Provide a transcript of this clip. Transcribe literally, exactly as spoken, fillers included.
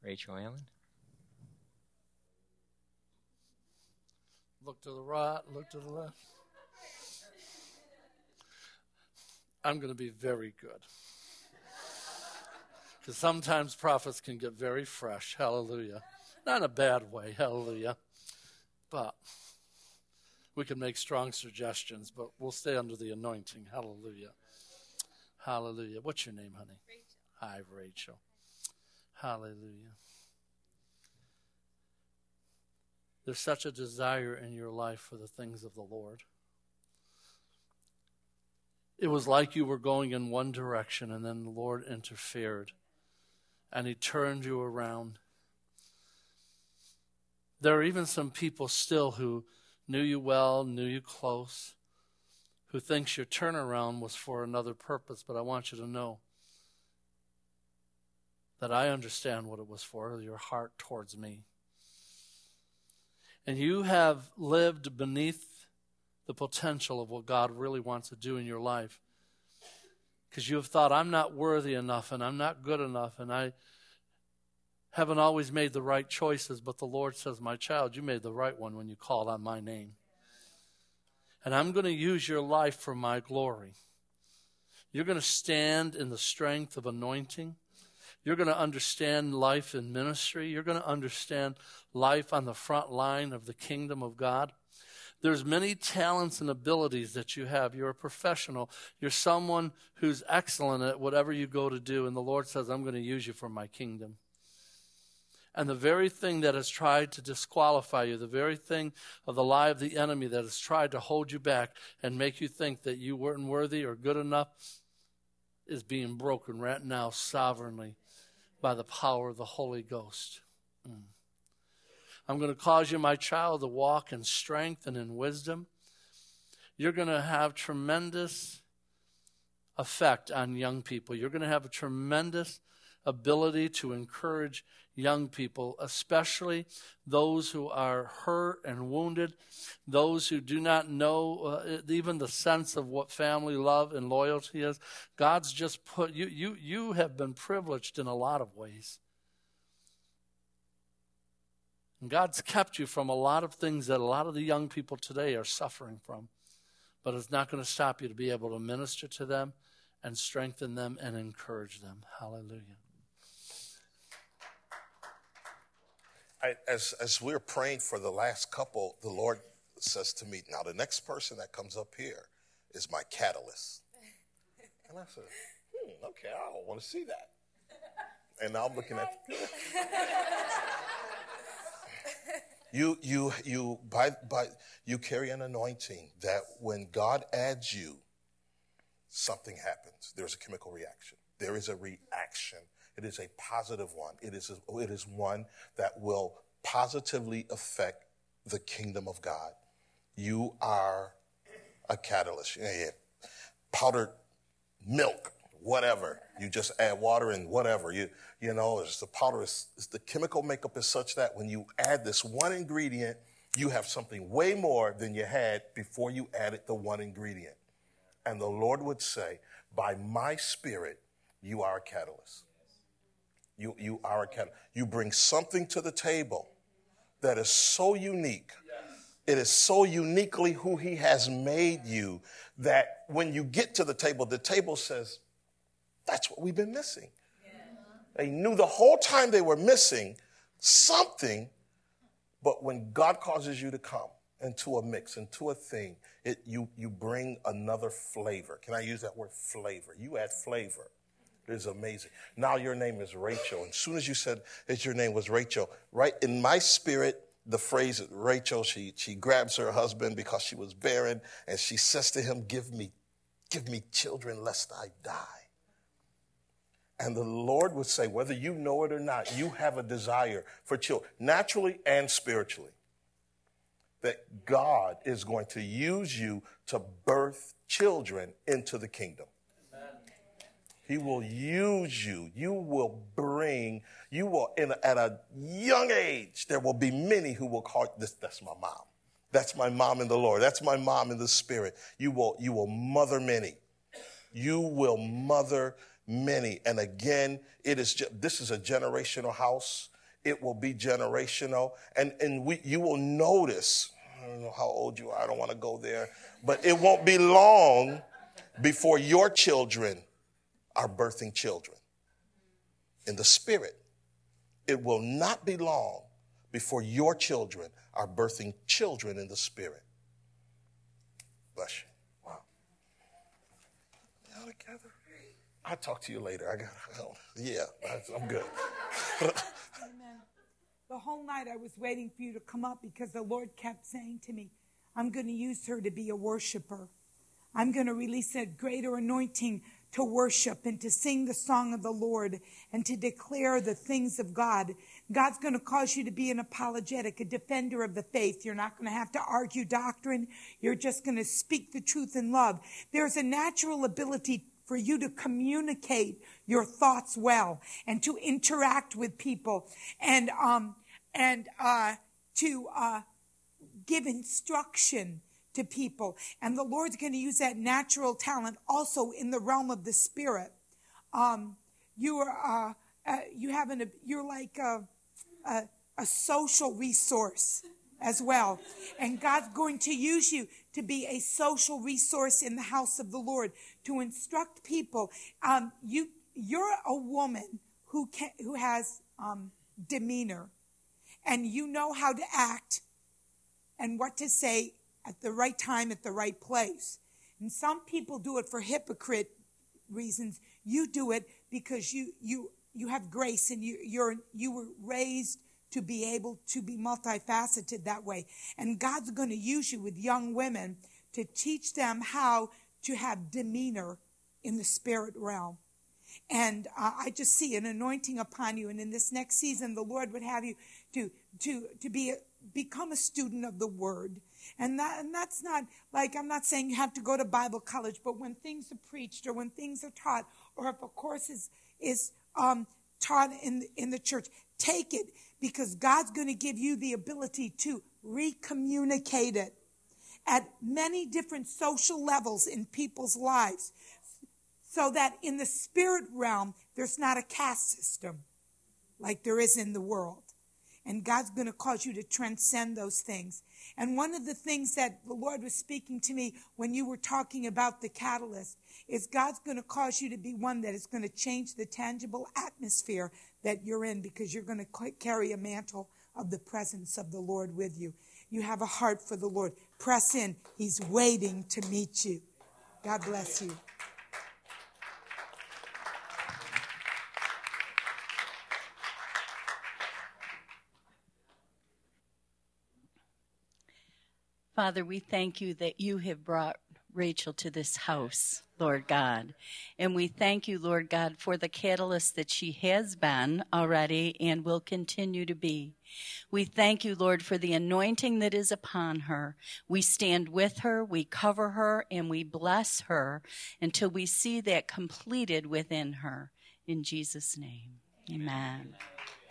Rachel Allen. Look to the right, look to the left. I'm going to be very good. Because sometimes prophets can get very fresh. Hallelujah. Not in a bad way. Hallelujah. But we can make strong suggestions, but we'll stay under the anointing. Hallelujah. Hallelujah. What's your name, honey? Rachel. Hi, Rachel. Hallelujah. There's such a desire in your life for the things of the Lord. It was like you were going in one direction, and then the Lord interfered, and he turned you around. There are even some people still who knew you well, knew you close, who thinks your turnaround was for another purpose, but I want you to know that I understand what it was for, your heart towards me. And you have lived beneath the potential of what God really wants to do in your life. Because you have thought, I'm not worthy enough, and I'm not good enough, and I haven't always made the right choices. But the Lord says, my child, you made the right one when you called on my name. And I'm going to use your life for my glory. You're going to stand in the strength of anointing. You're going to understand life in ministry. You're going to understand life on the front line of the kingdom of God. There's many talents and abilities that you have. You're a professional. You're someone who's excellent at whatever you go to do. And the Lord says, I'm going to use you for my kingdom. And the very thing that has tried to disqualify you, the very thing of the lie of the enemy that has tried to hold you back and make you think that you weren't worthy or good enough, is being broken right now sovereignly by the power of the Holy Ghost. Mm. I'm going to cause you, my child, to walk in strength and in wisdom. You're going to have tremendous effect on young people. You're going to have a tremendous ability to encourage young people, especially those who are hurt and wounded, those who do not know uh, even the sense of what family love and loyalty is. God's just put you, you, you have been privileged in a lot of ways. And God's kept you from a lot of things that a lot of the young people today are suffering from. But it's not going to stop you to be able to minister to them and strengthen them and encourage them. Hallelujah. I, as, as we're praying for the last couple, the Lord says to me, now the next person that comes up here is my catalyst. And I said, hmm, okay, I don't want to see that. And now I'm looking at you. You, you, by, by, you carry an anointing that when God adds you, something happens. There's a chemical reaction. There is a reaction. It is a positive one. It is, a, it is one that will positively affect the kingdom of God. You are a catalyst. Yeah, yeah. Powdered milk, whatever. You just add water and whatever. You you know, it's the powder is, is the chemical makeup is such that when you add this one ingredient, you have something way more than you had before you added the one ingredient. And the Lord would say, by my spirit, you are a catalyst. You you are a catalyst. You bring something to the table that is so unique. It is so uniquely who he has made you that when you get to the table, the table says, that's what we've been missing. Yeah. They knew the whole time they were missing something, but when God causes you to come into a mix, into a thing, it, you, you bring another flavor. Can I use that word, flavor? You add flavor. It is amazing. Now your name is Rachel. And as soon as you said that your name was Rachel, right in my spirit, the phrase Rachel, she she grabs her husband because she was barren, and she says to him, give me, give me children lest I die. And the Lord would say, whether you know it or not, you have a desire for children, naturally and spiritually, that God is going to use you to birth children into the kingdom. He will use you. You will bring, you will, in a, at a young age, there will be many who will call this, that's my mom. That's my mom in the Lord. That's my mom in the spirit. You will, you will mother many. You will mother many. And again, it is, this is a generational house. It will be generational. And, and we, you will notice, I don't know how old you are, I don't want to go there, but it won't be long before your children are birthing children in the spirit. It will not be long before your children are birthing children in the spirit. Bless you. Wow. Y'all together? I'll talk to you later. I got. Oh, yeah, I'm good. Amen. The whole night I was waiting for you to come up because the Lord kept saying to me, I'm going to use her to be a worshiper. I'm going to release a greater anointing to worship and to sing the song of the Lord and to declare the things of God. God's going to cause you to be an apologetic, a defender of the faith. You're not going to have to argue doctrine. You're just going to speak the truth in love. There's a natural ability for you to communicate your thoughts well and to interact with people and um and uh to uh give instruction to people. And the Lord's going to use that natural talent also in the realm of the spirit. Um, you are, uh, uh, you have an, you're like a, a, a social resource as well. And God's going to use you to be a social resource in the house of the Lord, to instruct people. Um, you, you're a woman who can, who has um, demeanor, and you know how to act and what to say at the right time, at the right place. And some people do it for hypocrite reasons. You do it because you you you have grace, and you you're you were raised to be able to be multifaceted that way. And God's going to use you with young women to teach them how to have demeanor in the spirit realm. And uh, I just see an anointing upon you. And in this next season, the Lord would have you to to to be a, become a student of the Word. And that and that's not like, I'm not saying you have to go to Bible college, but when things are preached or when things are taught, or if a course is is um, taught in in the church, take it, because God's going to give you the ability to recommunicate it at many different social levels in people's lives, so that in the spirit realm, there's not a caste system like there is in the world. And God's going to cause you to transcend those things. And one of the things that the Lord was speaking to me when you were talking about the catalyst is God's going to cause you to be one that is going to change the tangible atmosphere that you're in, because you're going to carry a mantle of the presence of the Lord with you. You have a heart for the Lord. Press in. He's waiting to meet you. God bless you. Father, we thank you that you have brought Rachel to this house, Lord God. And we thank you, Lord God, for the catalyst that she has been already and will continue to be. We thank you, Lord, for the anointing that is upon her. We stand with her, we cover her, and we bless her until we see that completed within her. In Jesus' name, amen.